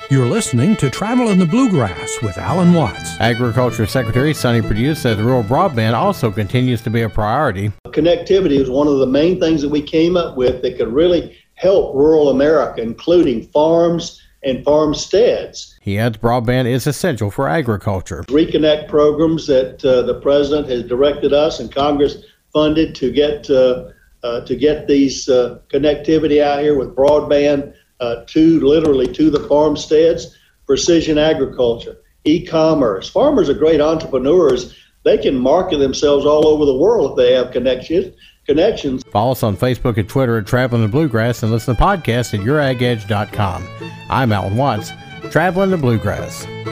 You're listening to Travel in the Bluegrass with Alan Watts. Agriculture Secretary Sonny Perdue said rural broadband also continues to be a priority. Connectivity is one of the main things that we came up with that could really help rural America, including farms and farmsteads. He adds broadband is essential for agriculture. Reconnect programs that the president has directed us and Congress funded to get these connectivity out here with broadband literally to the farmsteads, precision agriculture, e-commerce. Farmers are great entrepreneurs. They can market themselves all over the world if they have connections. Follow us on Facebook and Twitter at Traveling the Bluegrass and listen to podcasts at YourAgEdge.com. I'm Alan Watts, Traveling the Bluegrass.